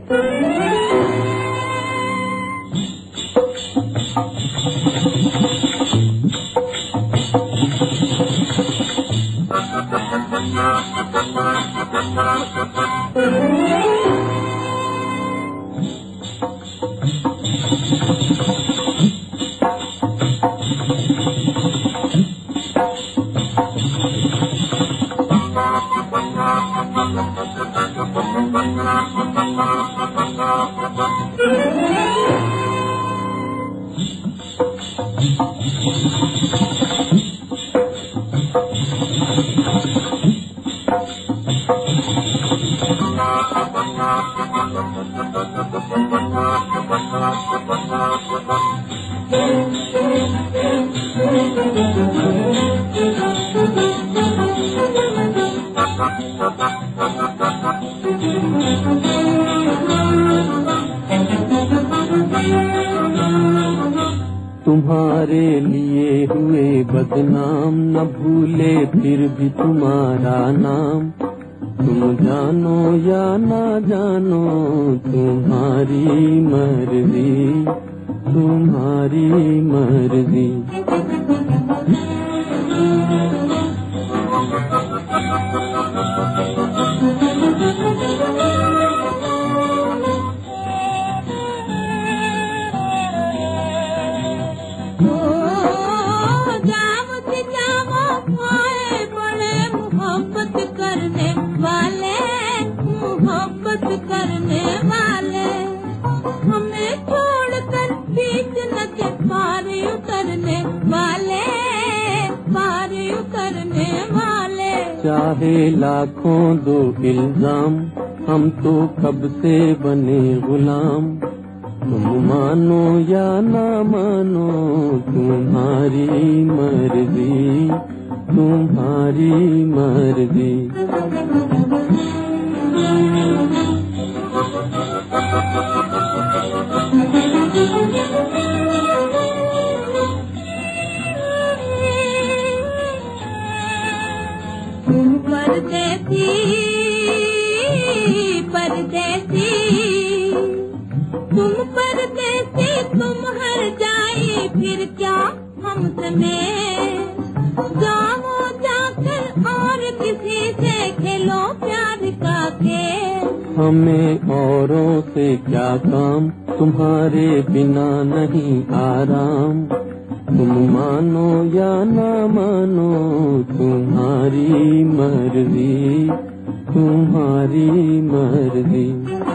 तुम्हारे लिए हुए बदनाम, न भूले फिर भी तुम्हारा नाम। तुम जानो या ना जानो तुम्हारी मर्जी, तुम्हारी मर्जी। करने वाले हमें छोड़कर बीच नदी पार उतरने वाले, पार उतरने वाले। चाहे लाखों दो इल्जाम, हम तो कब से बने गुलाम। तुम मानो या ना मानो तुम्हारी मर्जी, तुम्हारी मर्जी। तुम परदेसी परदेसी, तुम परदेसी, तुम हर जाए फिर क्या हमसे में जाओ जाकर और किसी से खेलो प्यार का खेल। हमें औरों से क्या काम, तुम्हारे बिना नहीं आराम। तुम मानो या ना मानो तुम्हारी मर्जी, तुम्हारी मर्जी।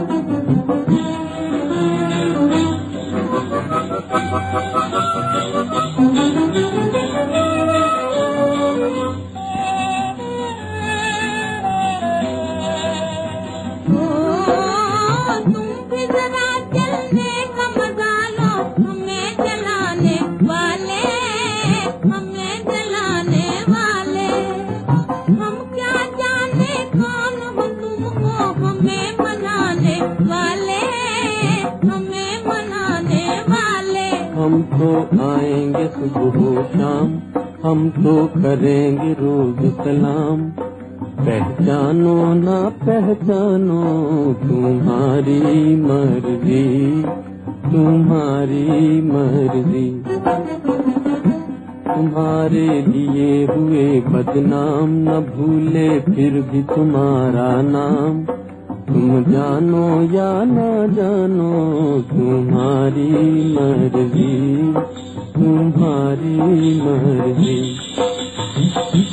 हम तो आएंगे सुबह शाम, हम तो करेंगे रोज सलाम। पहचानो ना पहचानो तुम्हारी मर्जी, तुम्हारी मर्जी। तुम्हारे लिए हुए बदनाम, न भूले फिर भी तुम्हारा नाम। तुम जानो या ना जानो तुम्हारी मर्जी, तुम्हारी मर्जी।